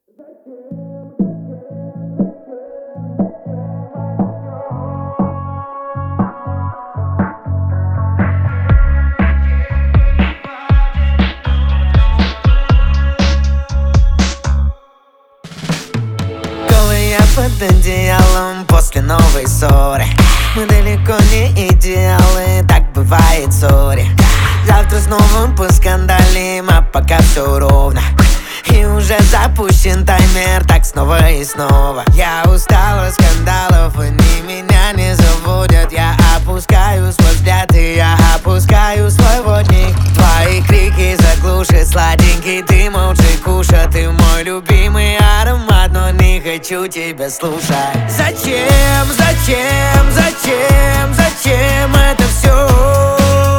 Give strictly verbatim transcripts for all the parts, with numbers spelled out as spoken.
Голый я под одеялом после новой ссоры. Мы далеко не идеалы, так бывает, сори. Завтра снова поскандалим, а пока все ровно. И уже запущен таймер, так снова и снова. Я устал от скандалов, они меня не заводят. Я опускаю свой взгляд и я опускаю свой водник. Твои крики заглушит сладенький, ты молчи, куша. Ты мой любимый аромат, но не хочу тебя слушать. Зачем, зачем, зачем, зачем это все?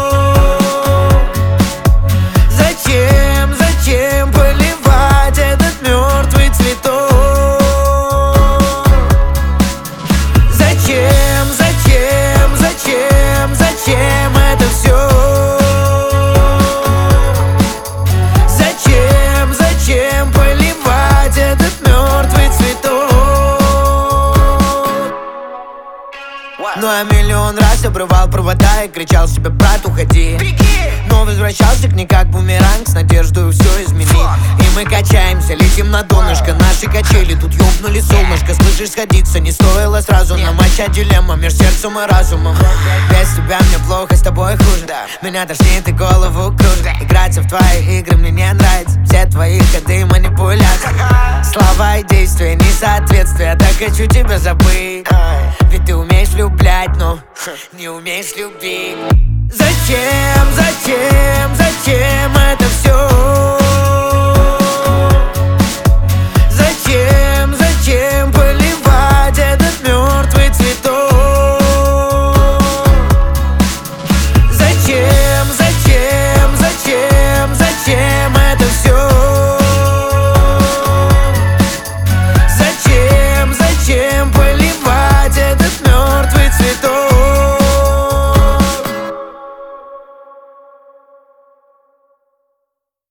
Зачем, зачем поливать этот мертвый цветок? Зачем, зачем, зачем, зачем это все? Зачем, зачем поливать этот мертвый цветок? Ну я миллион раз обрывал провода и кричал себе: брат, уходи. Но возвращался к ней как бумеранг, с надеждой все изменить. И мы качаемся, летим на донышко. Наши качели тут ёбнули солнышко. Слышишь, сходиться не стоило сразу. Намочать дилемма между сердцем и разумом. Без тебя мне плохо, с тобой хуже. Меня тошнит и голову кружит. Играться в твои игры мне не нравится. Все твои ходы манипуляции, слова и действия несоответствия. Так хочу тебя забыть, ведь ты умеешь влюблять, но не умеешь любить. Зачем, зачем, зачем это